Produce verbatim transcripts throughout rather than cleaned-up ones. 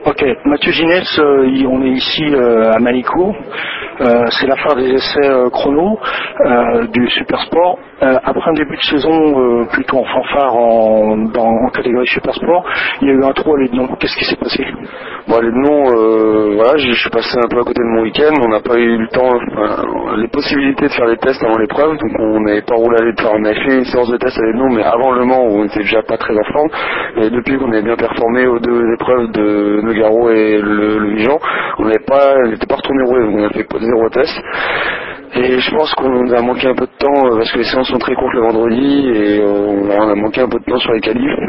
Ok, Mathieu Ginès, euh, il- on est ici euh, à Manicourt. Euh, c'est la fin des essais euh, chrono euh, du Supersport. Euh, après un début de saison euh, plutôt en fanfare en, dans, en catégorie Supersport, il y a eu un trou à Lédenon. Qu'est-ce qui s'est passé? Bon, les noms, euh, voilà, je suis passé un peu à côté de mon week-end, on n'a pas eu le temps, enfin, les possibilités de faire les tests avant l'épreuve, donc on n'avait pas roulé à l'épreuve, on avait fait une séance de test à Lédenon, mais avant Le Mans, où on était déjà pas très en forme, et depuis qu'on avait bien performé aux deux épreuves de Nogaro et le, le Vigan, on n'avait pas, on n'était pas retourné rouler, donc on a fait zéro test. Et je pense qu'on a manqué un peu de temps euh, parce que les séances sont très courtes le vendredi et on a, on a manqué un peu de temps sur les qualifs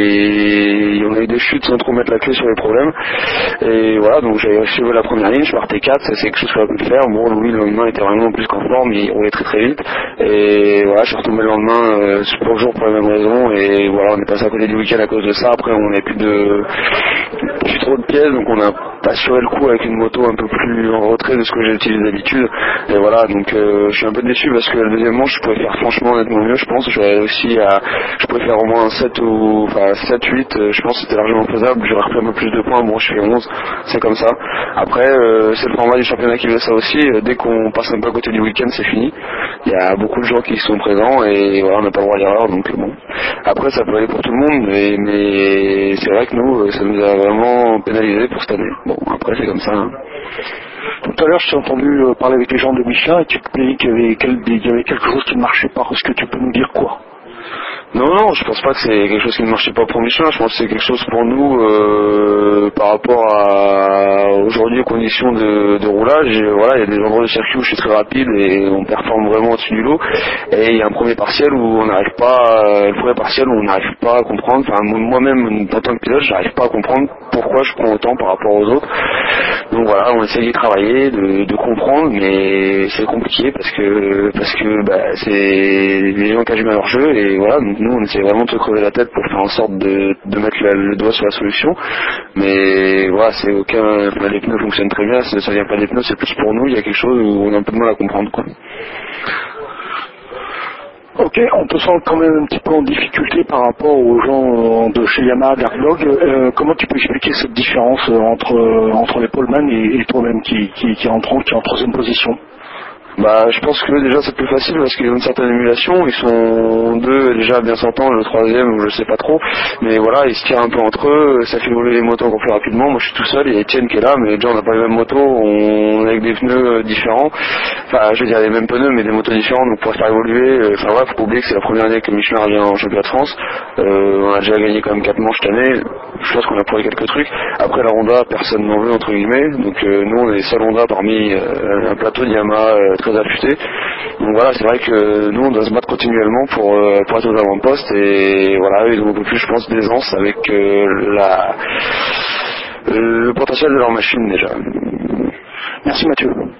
et on a eu des chutes sans trop mettre la clé sur les problèmes. Et voilà, donc j'avais suivi la première ligne, je partais quatre, ça c'est quelque chose qu'on a pu faire. Bon, Louis le lendemain était vraiment plus qu'en forme, il roulait très très vite. Et voilà, je suis retombé le lendemain euh, pour le jour pour la même raison et voilà, on est passé à côté du week-end à cause de ça. Après on n'avait plus de plus trop de pièces, donc on a assuré le coup avec une moto un peu plus en retrait de ce que j'utilise d'habitude. Et voilà, donc euh, je suis un peu déçu parce que le deuxième manche je pouvais faire franchement nettement mieux, je pense. J'aurais aussi à, je pouvais faire au moins un sept ou enfin sept huit, euh, je pense que c'était largement faisable. J'aurais repris un peu plus de points, bon je fais onze, c'est comme ça. Après euh, c'est le format du championnat qui veut ça aussi, euh, dès qu'on passe un peu à côté du week-end c'est fini. Il y a beaucoup de gens qui sont présents et voilà, on n'a pas le droit à l'erreur, donc euh, bon. Après ça peut aller pour tout le monde, mais, mais c'est vrai que nous euh, ça nous a vraiment pénalisé pour cette année. Bon après c'est comme ça. Hein. Tout à l'heure, je t'ai entendu euh, parler avec les gens de Michelin et tu te disais qu'il y avait, quel- il y avait quelque chose qui ne marchait pas. Est-ce que tu peux nous dire quoi? Non, non, je pense pas que c'est quelque chose qui ne marchait pas pour Michelin, je pense que c'est quelque chose pour nous euh, par rapport à aujourd'hui aux conditions de, de roulage. Et, voilà, il y a des endroits de circuit où je suis très rapide et on performe vraiment au-dessus du lot. Et il y a un premier partiel où on n'arrive pas, euh, le premier partiel où on n'arrive pas à comprendre, enfin moi-même en tant que pilote, j'arrive pas à comprendre pourquoi je prends autant par rapport aux autres. Donc voilà, on essaye de travailler, de, de comprendre, mais c'est compliqué parce que parce que bah, c'est les gens qui agissent à leur jeu et voilà. Donc nous on essaie vraiment de se crever la tête pour faire en sorte de, de mettre la- le doigt sur la solution, mais voilà, c'est aucun, enfin, les pneus fonctionnent très bien, ça, ça vient pas des pneus, c'est plus pour nous, il y a quelque chose où on a un peu de mal à comprendre quoi. Ok, on te sent quand même un petit peu en difficulté par rapport aux gens euh, de chez Yamaha, Darklog. Euh, comment tu peux expliquer cette différence euh, entre, euh, entre les poleman et, et toi-même qui, qui, qui est en, tro- qui est en troisième position? Bah, je pense que déjà c'est plus facile parce qu'ils ont une certaine émulation, ils sont deux déjà bien s'entendre, le troisième je sais pas trop, mais voilà, ils se tirent un peu entre eux, ça fait évoluer les motos encore plus rapidement. Moi je suis tout seul, il y a Etienne qui est là, mais déjà on n'a pas les mêmes motos, on est avec des pneus différents, enfin je veux dire les mêmes pneus mais des motos différentes, donc pour faire évoluer, euh, enfin voilà, faut pas oublier que c'est la première année que Michelin revient en championnat de France, euh, on a déjà gagné quand même quatre manches cette année, je pense qu'on a prouvé quelques trucs. Après la Honda, personne n'en veut entre guillemets, donc euh, nous on est les seuls Honda parmi euh, un plateau de Yamaha euh, très affûté. Donc voilà, c'est vrai que nous on doit se battre continuellement pour, euh, pour être aux avant-postes et voilà, ils ont un peu plus je pense d'aisance avec euh, la, le potentiel de leur machine déjà. Merci Mathieu.